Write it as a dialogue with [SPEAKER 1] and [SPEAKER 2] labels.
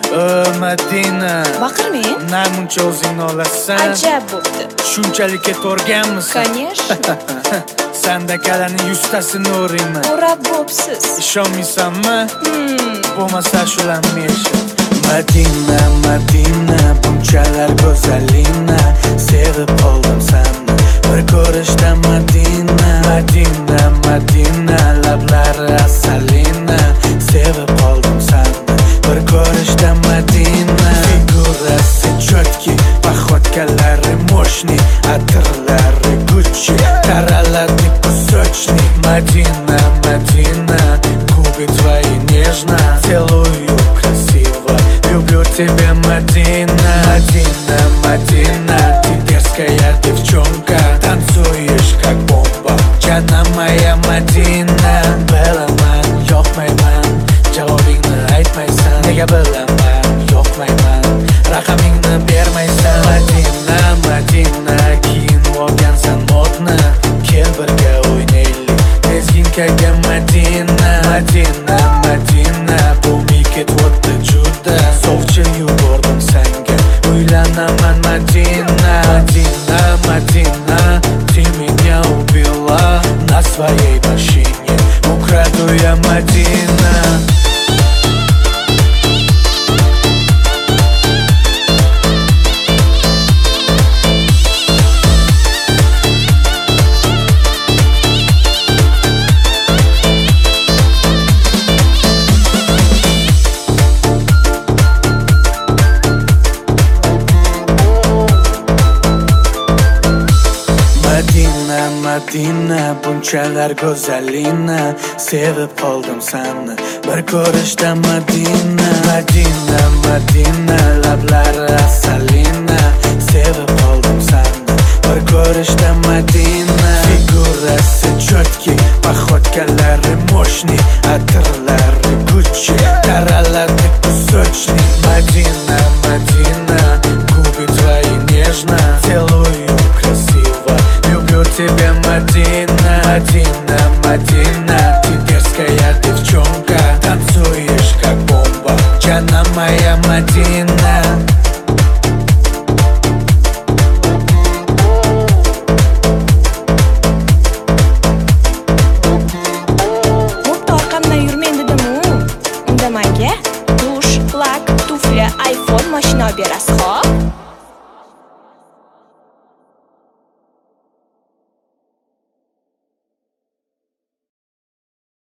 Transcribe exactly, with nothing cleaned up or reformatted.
[SPEAKER 1] O Madina,
[SPEAKER 2] baqirmang.
[SPEAKER 1] namuncha o'zingni olasan.
[SPEAKER 2] Ajab bo'pti.
[SPEAKER 1] Shunchalik ketorganmisan?
[SPEAKER 2] Конечно.
[SPEAKER 1] Sandakalarning yuztasini o'rayman.
[SPEAKER 2] O'rab bo'psiz.
[SPEAKER 1] Ishonmaysanmi?
[SPEAKER 2] Hmm.
[SPEAKER 1] Bo'lmasa shularni eshit. Madina, Madina, bunchalar go'zalina, sevib qoldim seni bir ko'rishda. Madina, Madina, Madina, lablari asalina, sevib qoldim seni bir ko'rishda. Madina, figurasi chotki, paxotkalari moshni, atirlari Gucci, taraladi кусочни. Madina, Madina, губы твои нежно, целую красиво, люблю тебя, Madina. Madina, Madina, ты дерзкая девчонка, танцуешь как бомба, jana моя Madina. Bilaman, yoqmayman, javobingni aytmaysan, nega bilaman, yoqmayman, raqamingni bermaysan. Madina, Madina, kiyinib olgansan modni, kel birga o'ynaylik tezginkaga. Madina, Madina, Madina, bu miket o'tdi juda, sovchi yubordim senga, uylanaman. Madina, Madina, Madina, ты меня убила на своей машине, украду я. Madina. Madina, Madina, bunchalar go'zalina, sevib qoldim seni bir ko'rishda. Madina, Madina, Madina, lablari asalina, sevib qoldim seni bir ko'rishda. Madina, figurasi chotki, paxotkalari moshni, atirlari Gucci, taraladi кусочни. Madina, Madina, губы твои нежно, целую красиво, люблю тебя, Madina. Madina, Madina, ты дерзкая девчонка, танцуешь как бомба, jana моя Madina.
[SPEAKER 2] Bo'pti, orqamdan yurmang dedim-ku. Unda menga dush, lak, tufli, iPhone, mashina olib berasiz.